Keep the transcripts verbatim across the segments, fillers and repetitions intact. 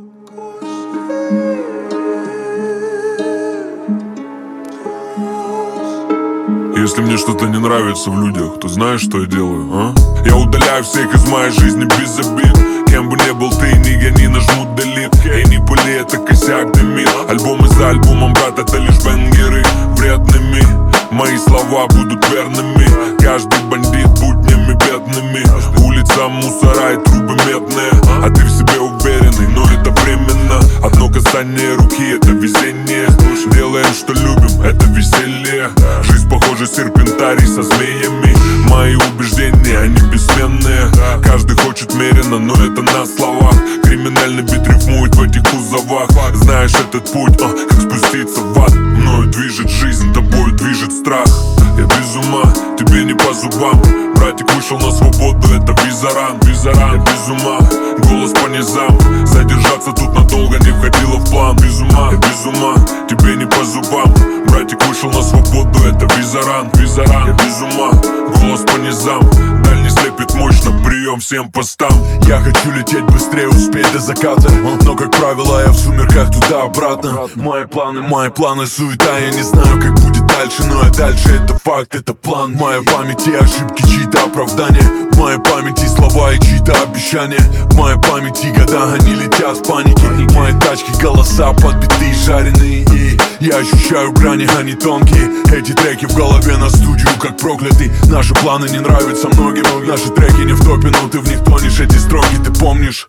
Если мне что-то не нравится в людях, то знаешь, что я делаю, а? Я удаляю всех из моей жизни без обид. Кем бы ни был ты, не гони, нажму delete. Эй, не пыли, это косяк дымит. Альбомы за альбомом, брат, это лишь бенгеры. Вредными мои слова будут верными. Каждый бандит буднями бедными. Улица, мусора и трубы медные. А ты в себе уверенный, но это временно. Одно касание руки, это везение. Делаем, что любим, это веселье. Жизнь похожа серпентарий со змеями. Мои убеждения, они бессменные. Каждый хочет меренно, но это на словах. Криминальный бит рифмует в этих кузовах. Знаешь этот путь, а, как спуститься в ад. Мною движет жизнь, тобою движет страх. Я без ума, тебе не по зубам. Братик вышел на свободу, это визаран, визаран. Я без ума, голос по низам. Задержаться тут надолго не входило в план. Без ума, я без ума, тебе не по зубам. Братик вышел на свободу, это визаран, визаран. Я без ума, голос по низам. Дальний слепит мощно, прием всем постам. Я хочу лететь быстрее, успеть до заката. Но, как правило, я в сумерках туда-обратно. Мои планы, мои планы, суета. Я не знаю, как будет дальше, но я дальше. Это факт, это план. В моей памяти ошибки, чьи-то оправдания. В моей памяти слова и чьи-то обещания. В моей памяти года, они летят в панике. В моей тачке голоса подбитые, жареные. И я ощущаю грани, они тонкие. Эти треки в голове на студию, как проклятый. Наши планы не нравятся многим. Наши треки не в топе, но ты в них тонешь. Эти строки ты помнишь?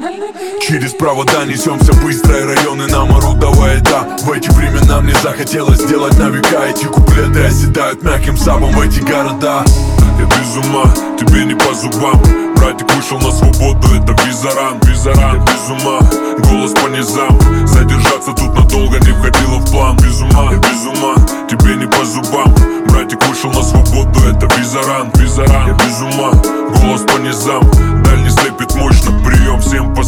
Через провода несемся быстро, и районы нам орут, давай, да. В эти времена мне захотелось сделать на века. Эти куплеты оседают мягким сабом в эти города. Я без ума, тебе не по зубам. Братик вышел на свободу, это визаран, визаран. Я без ума, голос по низам. Задержаться тут надолго не входило в план. Без ума, я без ума, тебе не по зубам. Братик вышел на свободу, это визаран, визаран. Я без ума, голос по низам. Дальний слепит мощно, прием всем по